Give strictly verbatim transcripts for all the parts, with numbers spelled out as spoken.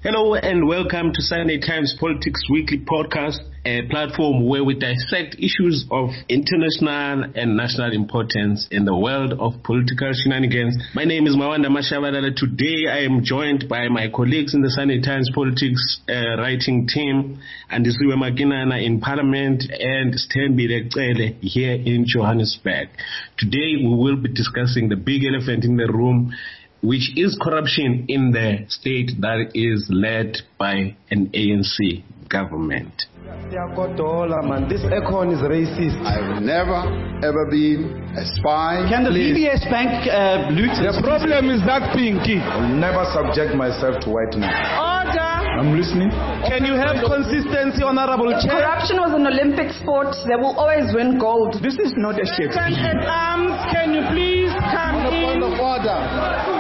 Hello and welcome to Sunday Times Politics Weekly Podcast, a platform where we dissect issues of international and national importance in the world of political shenanigans. My name is Mawanda Mashabalala. Today I am joined by my colleagues in the Sunday Times Politics uh, writing team, Andisiwe Makinana in Parliament and Stanley Lekcele here in Johannesburg. Today we will be discussing the big elephant in the room, which is corruption in the state that is led by an A N C government. This Econ is racist. I've never, ever been a spy. Can the D B S Bank uh, loot? The problem is that pinky. I'll never subject myself to whiteness. Order! I'm listening. Can you have consistency, Honorable Chair? Corruption was an Olympic sport. They will always win gold. This is not a Shakespeare. At arms, can you please come On the in? point of order.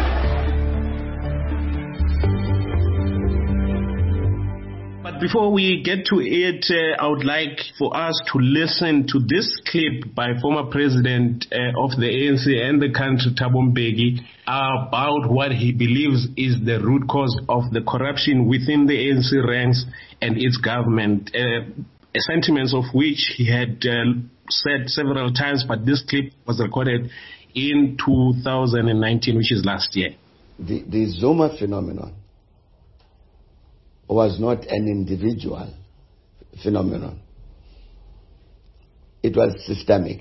But before we get to it, uh, I would like for us to listen to this clip by former president uh, of the A N C and the country, Thabo Mbeki, about what he believes is the root cause of the corruption within the A N C ranks and its government, uh, sentiments of which he had uh, said several times, but this clip was recorded in two thousand nineteen, which is last year. The, the Zuma phenomenon was not an individual phenomenon. It was systemic.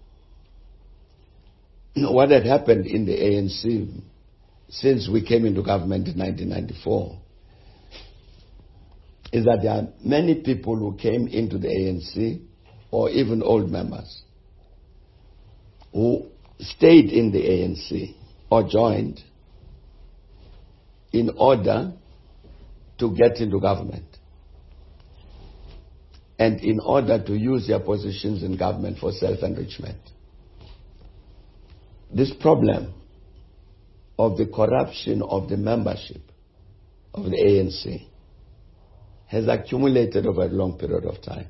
What had happened in the A N C since we came into government in nineteen ninety-four is that there are many people who came into the A N C, or even old members, who stayed in the A N C or joined in order to get into government and in order to use their positions in government for self-enrichment. This problem of the corruption of the membership of the A N C has accumulated over a long period of time.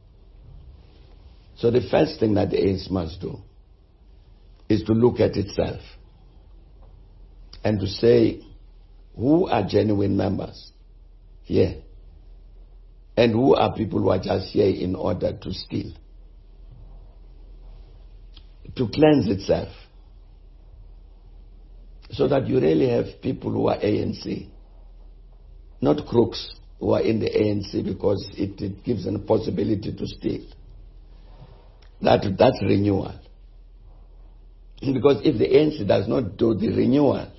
So the first thing that the A N C must do is to look at itself and to say, who are genuine members here? And who are people who are just here in order to steal? To cleanse itself. So that you really have people who are A N C, not crooks who are in the A N C because it, it gives them a possibility to steal. That, that's renewal. Because if the A N C does not do the renewal,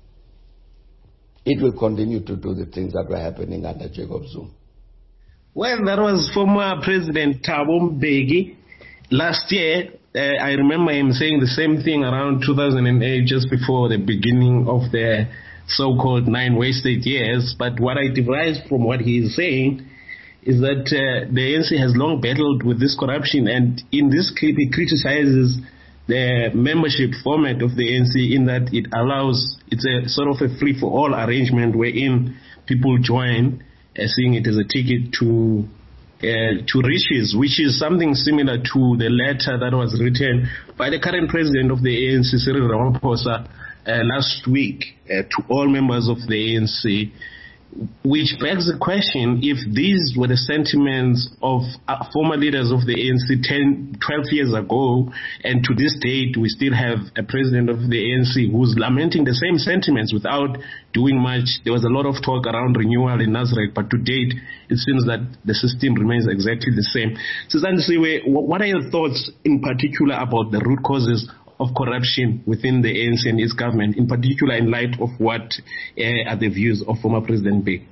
it will continue to do the things that were happening under Jacob Zuma. Well, that was former President Thabo Mbeki. Last year, uh, I remember him saying the same thing around two thousand eight, just before the beginning of the so-called nine wasted years. But what I derived from what he is saying is that uh, the A N C has long battled with this corruption, and in this clip he criticizes the membership format of the A N C in that it allows, it's a sort of a free-for-all arrangement wherein people join, uh, seeing it as a ticket to uh, to riches, which is something similar to the letter that was written by the current president of the A N C, Cyril Ramaphosa, uh, last week uh, to all members of the A N C, which begs the question if these were the sentiments of uh, former leaders of the A N C ten, twelve years ago, and to this date we still have a president of the A N C who's lamenting the same sentiments without doing much. There was a lot of talk around renewal in Nazareth, but to date it seems that the system remains exactly the same. So Andisiwe, what are your thoughts in particular about the root causes of corruption within the A N C and its government, in particular in light of what uh, are the views of former President Mbeki?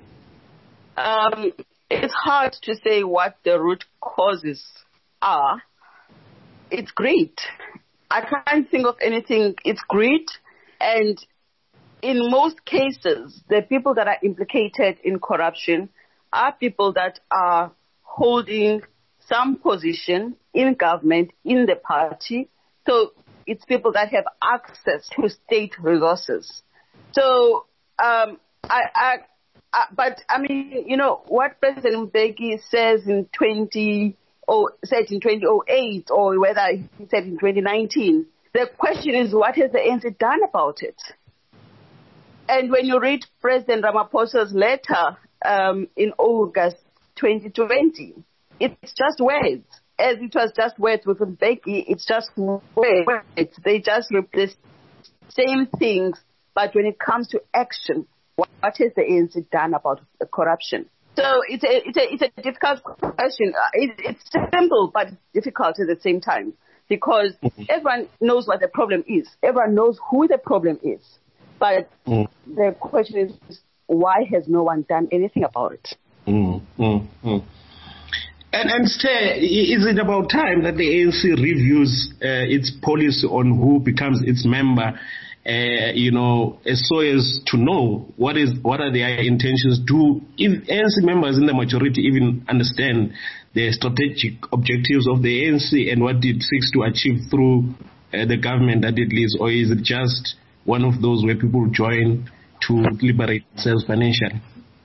Um, it's hard to say what the root causes are. It's greed. I can't think of anything. It's greed, and in most cases, the people that are implicated in corruption are people that are holding some position in government, in the party. So it's people that have access to state resources. So, um, I, I, I, but I mean, you know, what President Mbeki says in twenty oh said in twenty oh eight, or whether he said in twenty nineteen, the question is, what has the A N C done about it? And when you read President Ramaphosa's letter um, in August twenty twenty, it's just words. As it was just words with Mbeki, it's just words. They just replace same things. But when it comes to action, what has the A N C done about corruption? So it's a, it's a, it's a difficult question. It, it's simple, but difficult at the same time. Because mm-hmm. everyone knows what the problem is. Everyone knows who the problem is. But mm. the question is, why has no one done anything about it? Mm, mm, mm. And, and stay, is it about time that the A N C reviews uh, its policy on who becomes its member, uh, you know, so as to know what is what are their intentions? Do if A N C members in the majority even understand the strategic objectives of the A N C and what it seeks to achieve through uh, the government that it leads, or is it just one of those where people join to liberate themselves financially?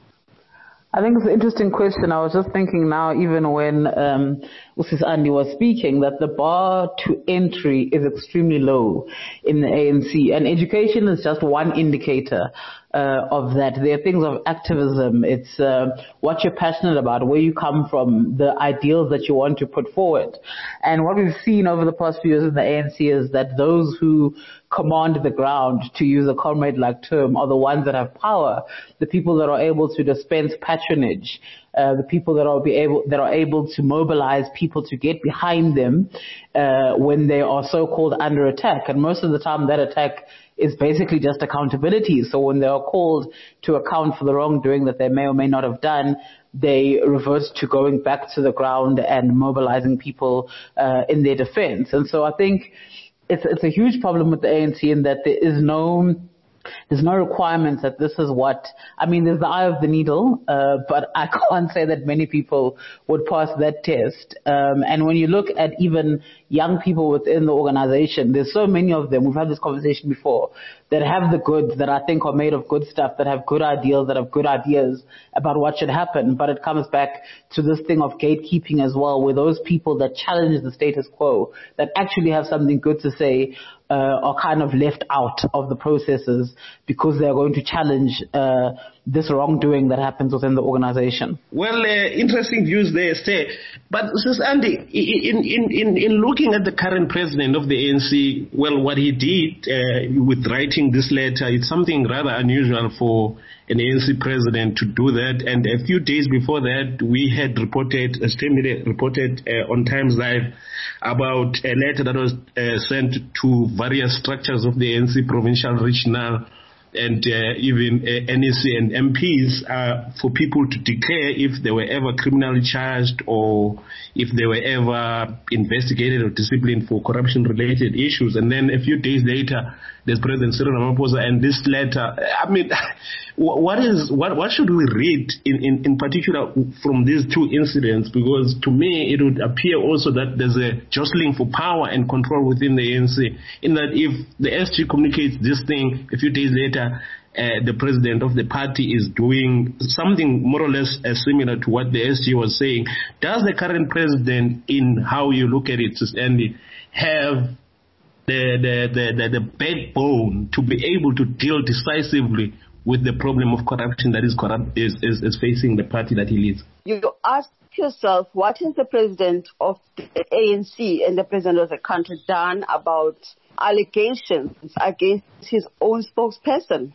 I think it's an interesting question. I was just thinking now, even when um, Missus Andy was speaking, that the bar to entry is extremely low in the A N C. And education is just one indicator uh, of that. There are things of activism. It's uh, what you're passionate about, where you come from, the ideals that you want to put forward. And what we've seen over the past few years in the A N C is that those who command the ground, to use a comrade-like term, are the ones that have power, the people that are able to dispense patronage, uh, the people that are be able that are able to mobilize people to get behind them uh, when they are so-called under attack. And most of the time, that attack is basically just accountability. So when they are called to account for the wrongdoing that they may or may not have done, they revert to going back to the ground and mobilizing people uh, in their defense. And so I think It's, it's a huge problem with the A N C in that there is no, there's no requirement that this is what, I mean, there's the eye of the needle, uh, but I can't say that many people would pass that test. Um, and when you look at even young people within the organization, there's so many of them, we've had this conversation before, that have the goods, that I think are made of good stuff, that have good ideals, that have good ideas about what should happen. But it comes back to this thing of gatekeeping as well, where those people that challenge the status quo, that actually have something good to say, uh, are kind of left out of the processes because they're going to challenge uh, this wrongdoing that happens within the organization. Well, uh, interesting views there, Stay. But, Sister Andy, in, in, in, in looking at the current president of the A N C, well, what he did uh, with writing this letter, it's something rather unusual for an A N C president to do that. And a few days before that, we had reported, uh, reported uh, on Times Live about a letter that was uh, sent to various structures of the A N C, provincial, regional, and uh, even uh, N E C and M Ps uh, for people to declare if they were ever criminally charged or if they were ever investigated or disciplined for corruption-related issues. And then a few days later, there's President Cyril Ramaphosa and this letter. I mean, what is what what should we read in, in, in particular from these two incidents? Because to me, it would appear also that there's a jostling for power and control within the A N C, in that if the S G communicates this thing a few days later, Uh, the president of the party is doing something more or less uh, similar to what the S G was saying. Does the current president, in how you look at it, Andy, have the, the, the, the, the backbone to be able to deal decisively with the problem of corruption that is, corrupt, is, is, is facing the party that he leads? You ask yourself, what has the president of the A N C and the president of the country done about allegations against his own spokesperson?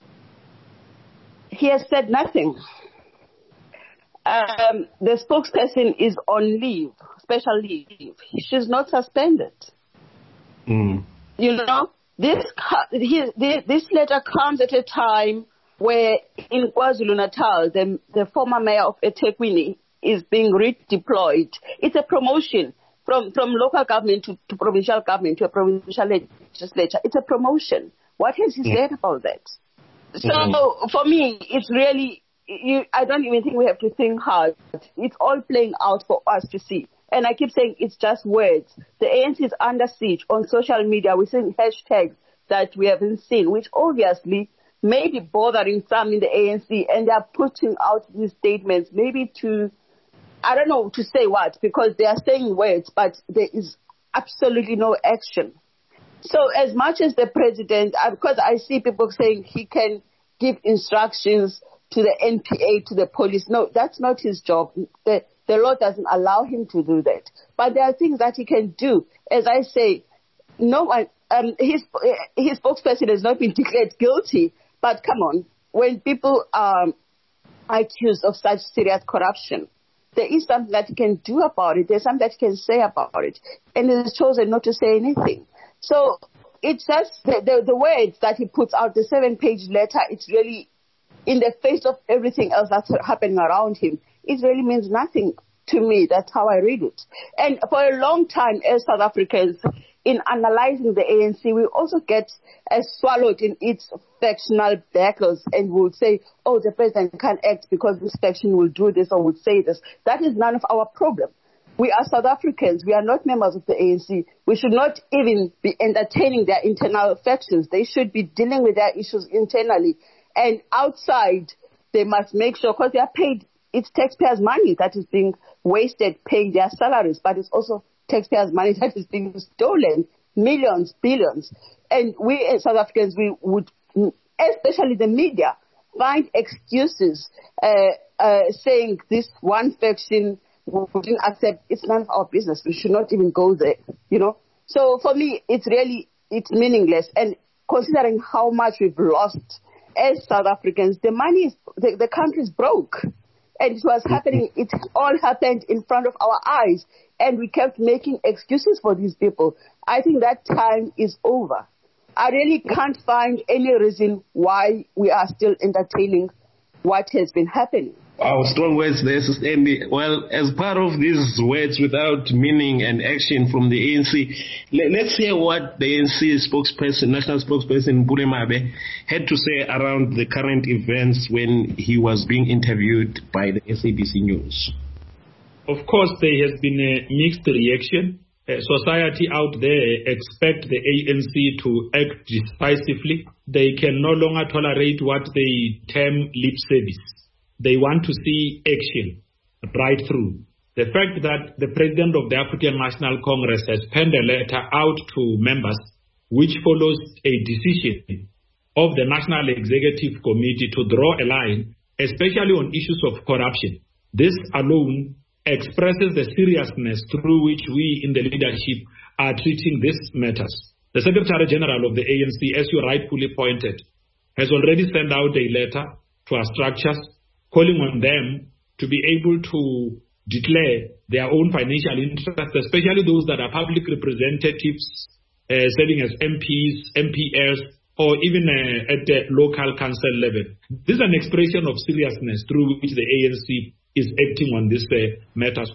He has said nothing. Um, the spokesperson is on leave, special leave. She's not suspended. Mm. You know, this, he, this letter comes at a time where in KwaZulu-Natal, the, the former mayor of eThekwini is being redeployed. It's a promotion from, from local government to, to provincial government to a provincial legislature. It's a promotion. What has he said about that? So mm-hmm. for me, it's really, you, I don't even think we have to think hard. It's all playing out for us to see. And I keep saying it's just words. The A N C is under siege on social media. We're seeing hashtags that we haven't seen, which obviously may be bothering some in the A N C. And they're putting out these statements maybe to, I don't know to say what, because they are saying words, but there is absolutely no action. So as much as the president, because I see people saying he can give instructions to the N P A, to the police. No, that's not his job. The, the law doesn't allow him to do that. But there are things that he can do. As I say, no one, um, his, his spokesperson has not been declared guilty. But come on, when people are accused of such serious corruption, there is something that he can do about it. There's something that he can say about it. And he has chosen not to say anything. So it's just the, the, the words that he puts out, the seven-page letter, it's really in the face of everything else that's happening around him. It really means nothing to me. That's how I read it. And for a long time, as South Africans, in analyzing the A N C, we also get uh, swallowed in its factional battles and will say, oh, the president can't act because this faction will do this or will say this. That is none of our problem. We are South Africans. We are not members of the A N C. We should not even be entertaining their internal factions. They should be dealing with their issues internally. And outside, they must make sure, because they are paid, it's taxpayers' money that is being wasted paying their salaries, but it's also taxpayers' money that is being stolen, millions, billions. And we as South Africans, we would, especially the media, find excuses uh, uh, saying this one faction wouldn't accept. It's none of our business. We should not even go there, you know. So for me, it's really, it's meaningless. And considering how much we've lost as South Africans, the money is, the, the country is broke. And it was happening, it all happened in front of our eyes. And we kept making excuses for these people. I think that time is over. I really can't find any reason why we are still entertaining what has been happening. Wow, strong words there, Sister Andy. Well, as part of these words without meaning and action from the A N C, let, let's hear what the A N C spokesperson, national spokesperson Mpule Mabe, had to say around the current events when he was being interviewed by the S A B C News. Of course, there has been a mixed reaction. Uh, society out there expect the A N C to act decisively. They can no longer tolerate what they term lip service. They want to see action right through. The fact that the president of the African National Congress has penned a letter out to members, which follows a decision of the National Executive Committee to draw a line, especially on issues of corruption. This alone expresses the seriousness through which we in the leadership are treating these matters. The Secretary General of the A N C, as you rightfully pointed, has already sent out a letter to our structures calling on them to be able to declare their own financial interests, especially those that are public representatives uh, serving as M Ps, M P S, or even uh, at the local council level. This is an expression of seriousness through which the A N C is acting on these uh, matters.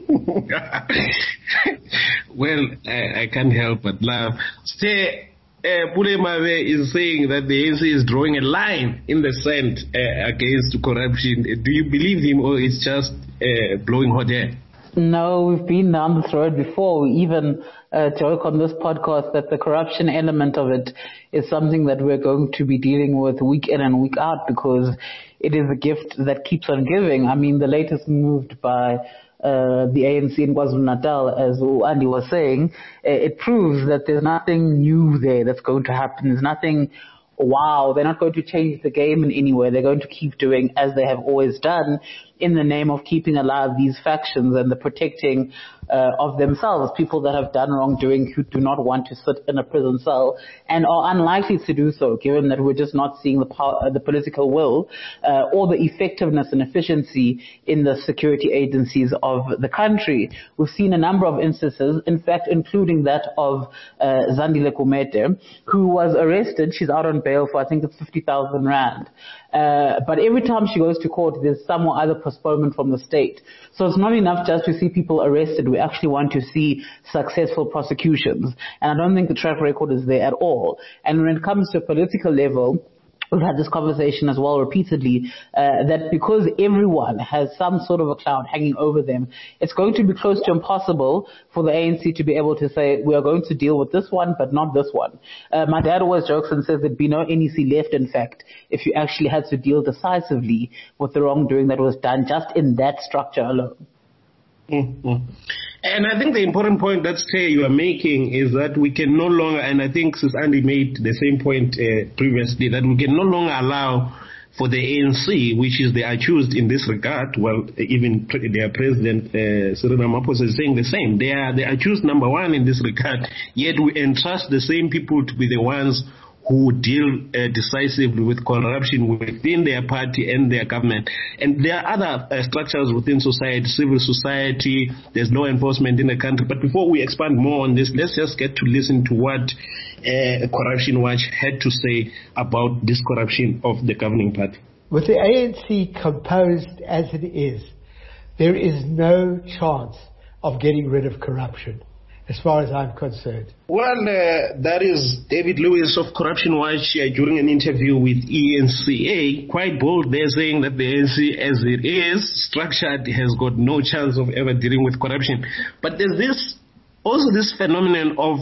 Well, I, I can't help but laugh. Stay. Uh, Mpule Mabe is saying that the A N C is drawing a line in the sand uh, against corruption. Do you believe him, or it's just uh, blowing hot air? No, we've been down this road before. We even uh, joke on this podcast that the corruption element of it is something that we're going to be dealing with week in and week out, because it is a gift that keeps on giving. I mean, the latest move by Uh, the A N C in KwaZulu-Natal, as Andy was saying, it proves that there's nothing new there that's going to happen. There's nothing, wow, they're not going to change the game in any way. They're going to keep doing as they have always done in the name of keeping alive these factions and the protecting uh, of themselves, people that have done wrongdoing who do not want to sit in a prison cell and are unlikely to do so, given that we're just not seeing the power, the political will uh, or the effectiveness and efficiency in the security agencies of the country. We've seen a number of instances, in fact, including that of uh, Zandile Gumede, who was arrested. She's out on bail for, I think it's fifty thousand rand. Uh, but every time she goes to court, there's some other postponement from the state. So it's not enough just to see people arrested. We actually want to see successful prosecutions. And I don't think the track record is there at all. And when it comes to a political level, we've had this conversation as well repeatedly, uh, that because everyone has some sort of a cloud hanging over them, it's going to be close to impossible for the A N C to be able to say, we are going to deal with this one, but not this one. Uh, my dad always jokes and says there'd be no N E C left, in fact, if you actually had to deal decisively with the wrongdoing that was done just in that structure alone. Mm-hmm. And I think the important point that Stay you are making is that we can no longer, and I think Sis Andy made the same point uh, previously, that we can no longer allow for the A N C, which is the accused in this regard. Well, even pre- their president, uh, Cyril Ramaphosa, is saying the same. They are the accused number one in this regard, yet we entrust the same people to be the ones who deal uh, decisively with corruption within their party and their government. And there are other uh, structures within society, civil society, there's law enforcement in the country. But before we expand more on this, let's just get to listen to what uh, Corruption Watch had to say about this corruption of the governing party. With the A N C composed as it is, there is no chance of getting rid of corruption, as far as I'm concerned. Well, uh, that is David Lewis of Corruption Watch uh, during an interview with E N C A, quite bold. They're saying that the A N C, as it is structured, has got no chance of ever dealing with corruption. But there's this also this phenomenon of,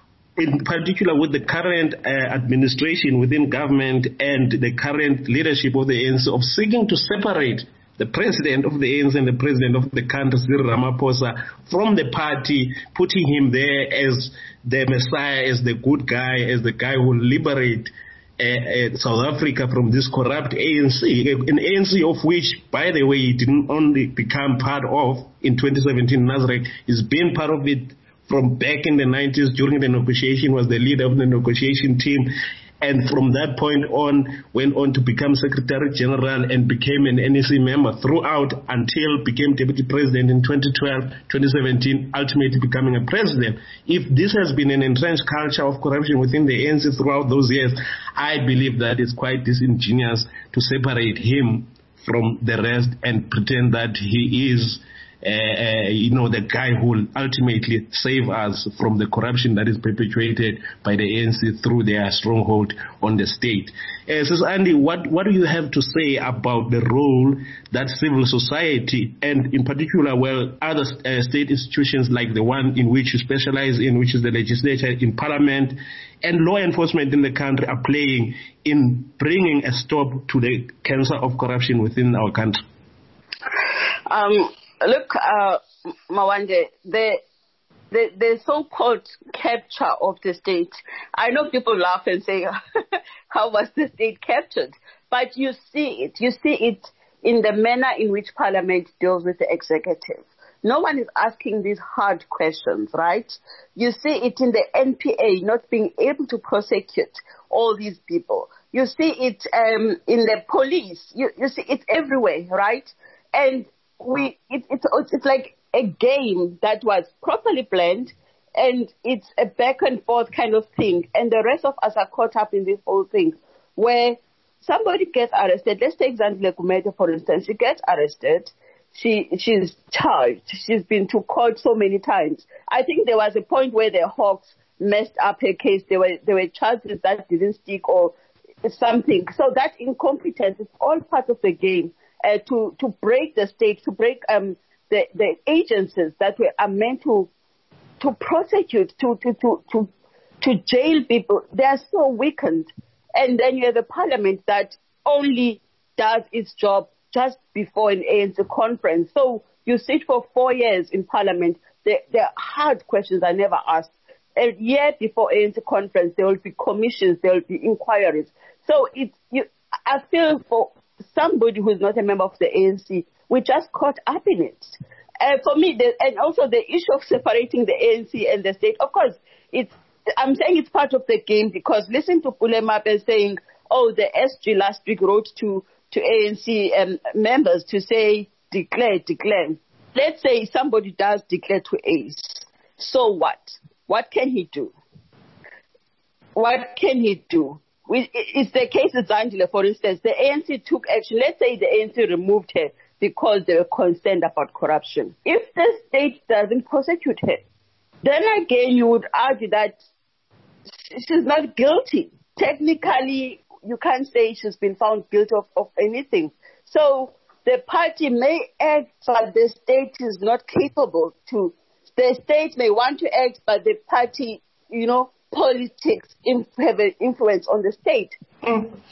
in particular with the current uh, administration within government and the current leadership of the A N C, of seeking to separate the president of the A N C and the president of the country, Cyril Ramaphosa, from the party, putting him there as the messiah, as the good guy, as the guy who will liberate uh, uh, South Africa from this corrupt A N C. An A N C of which, by the way, he didn't only become part of in twenty seventeen, Nasrec. He's been part of it from back in the nineties during the negotiation, was the leader of the negotiation team. And from that point on, went on to become Secretary General and became an N E C member throughout until became Deputy President in twenty twelve, twenty seventeen, ultimately becoming a president. If this has been an entrenched culture of corruption within the A N C throughout those years, I believe that it's quite disingenuous to separate him from the rest and pretend that he is Uh, uh, you know, the guy who will ultimately save us from the corruption that is perpetuated by the A N C through their stronghold on the state. Uh, so Andy, what, what do you have to say about the role that civil society and in particular, well, other uh, state institutions like the one in which you specialize in, which is the legislature, in parliament, and law enforcement in the country are playing in bringing a stop to the cancer of corruption within our country? Um, Look, uh, Mawande, the, the the so-called capture of the state, I know people laugh and say, how was the state captured? But you see it. You see it in the manner in which Parliament deals with the executive. No one is asking these hard questions, right? You see it in the N P A not being able to prosecute all these people. You see it um, in the police. You, you see it everywhere, right? And We it, it's it's like a game that was properly planned, and it's a back and forth kind of thing. And the rest of us are caught up in this whole thing, where somebody gets arrested. Let's take Zandile Gumede, for instance. She gets arrested. She she's charged. She's been to court so many times. I think there was a point where the Hawks messed up her case. There were there were charges that didn't stick or something. So that incompetence is all part of the game. Uh, to, to break the state, to break um, the, the agencies that were, are meant to to prosecute, to, to, to, to, to jail people. They are so weakened. And then you have a parliament that only does its job just before an A N C conference. So you sit for four years in parliament. The, the hard questions are never asked. A year before A N C conference, there will be commissions, there will be inquiries. So it's, you, I feel for somebody who is not a member of the A N C, we just caught up in it. Uh, for me, the, and also the issue of separating the A N C and the state, of course, it's, I'm saying it's part of the game because listen to Pulemape saying, oh, the S G last week wrote to, to A N C um, members to say, declare, declare. Let's say somebody does declare to A C E. So what? What can he do? What can he do? It's the case of Zandile, for instance. The A N C took action. Let's say the A N C removed her because they were concerned about corruption. If the state doesn't prosecute her, then again you would argue that she's not guilty. Technically, you can't say she's been found guilty of, of anything. So the party may act, but the state is not capable to. The state may want to act, but the party, you know, politics have an influence on the state. Mm.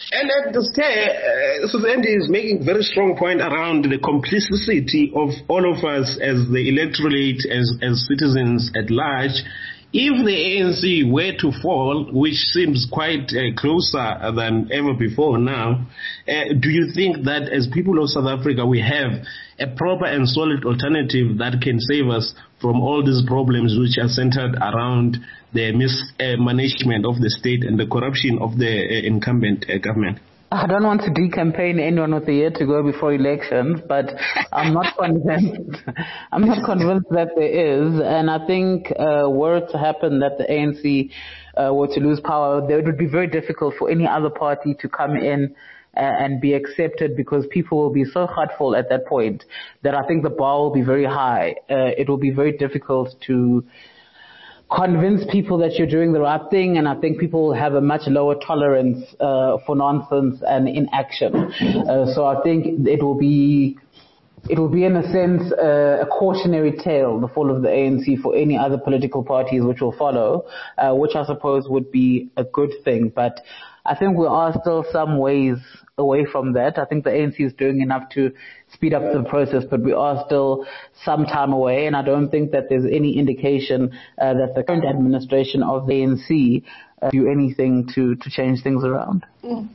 And at the stay, uh, Susandy is making very strong point around the complicity of all of us as the electorate, as, as citizens at large. If the A N C were to fall, which seems quite uh, closer than ever before now, uh, do you think that as people of South Africa, we have a proper and solid alternative that can save us from all these problems which are centered around the mismanagement of the state and the corruption of the uh, incumbent uh, government? I don't want to decampaign anyone with a year to go before elections, but I'm not convinced. I'm not convinced that there is, and I think uh, were it to happen that the A N C uh, were to lose power, it would be very difficult for any other party to come in uh, and be accepted, because people will be so hurtful at that point that I think the bar will be very high. Uh, it will be very difficult to convince people that you're doing the right thing, and I think people have a much lower tolerance uh, for nonsense and inaction. Uh, so I think it will be, it will be in a sense uh, a cautionary tale, the fall of the A N C, for any other political parties which will follow, uh, which I suppose would be a good thing. But I think we are still some ways away from that. I think the A N C is doing enough to speed up the process, but we are still some time away, and I don't think that there's any indication uh, that the current administration of the A N C uh, do anything to, to change things around. Mm.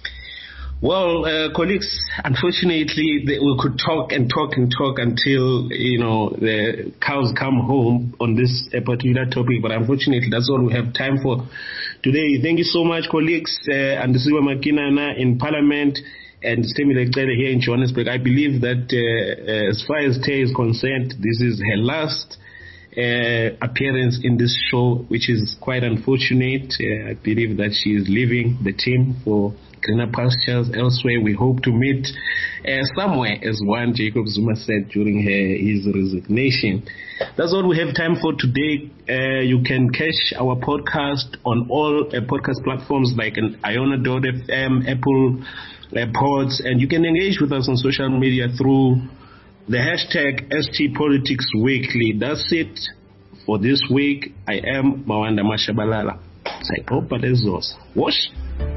Well, uh, colleagues, unfortunately, they, we could talk and talk and talk until, you know, the cows come home on this uh, particular topic, but unfortunately, that's all we have time for today. Thank you so much, colleagues. Uh, Andisiwa Makinana in Parliament and Stemile Gcele here in Johannesburg. I believe that uh, uh, as far as Tay is concerned, this is her last uh, appearance in this show, which is quite unfortunate. Uh, I believe that she is leaving the team for greener pastures elsewhere. We hope to meet uh, somewhere, as one Jacob Zuma said during her, his resignation. That's all we have time for today. Uh, you can catch our podcast on all uh, podcast platforms like an Iona dot F M, Apple uh, Pods, and you can engage with us on social media through the hashtag S T Politics Weekly. That's it for this week. I am Mawanda Mashabalala. Say, oh, but there's those. Wash.